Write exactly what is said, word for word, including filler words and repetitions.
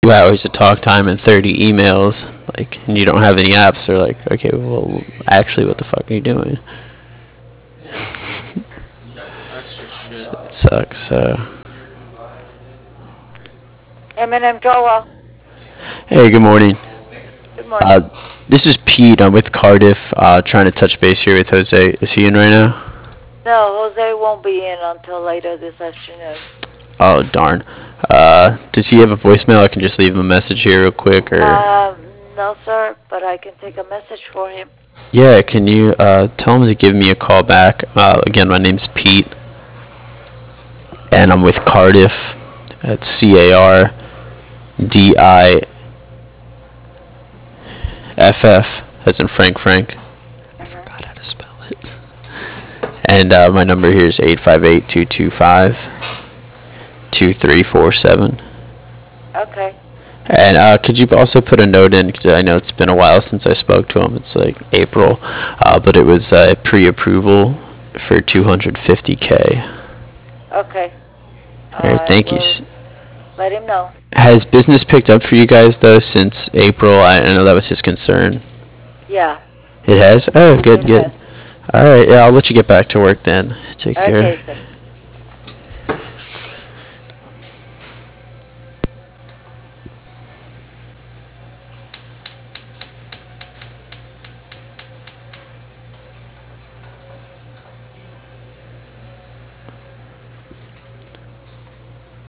two hours of talk time and thirty emails, like, and you don't have any apps, they're like, okay, well, actually, what the fuck are you doing? So it sucks. So. Eminem Joel. Hey, good morning. Good morning. Uh, this is Pete. I'm with Cardiff, uh, trying to touch base here with Jose. Is he in right now? No, Jose won't be in until later this afternoon. Oh, darn. Uh, does he have a voicemail? I can just leave him a message here real quick, or... Um, no, sir, but I can take a message for him. Yeah, can you uh, tell him to give me a call back? Uh, again, my name's Pete, and I'm with Cardiff. That's C A R D I F F, as in Frank Frank. I forgot how to spell it. And uh, my number here is eight five eight, two two five, two three four seven. Okay. And uh, could you also put a note in, because I know it's been a while since I spoke to him. It's like April, uh, but it was uh, pre-approval for two hundred fifty K. Okay. All right, thank you. Let him know. Has business picked up for you guys, though, since April? I, I know that was his concern. Yeah. It has? Oh, good, It good. has. All right, yeah, I'll let you get back to work then. Take care. Okay, sir.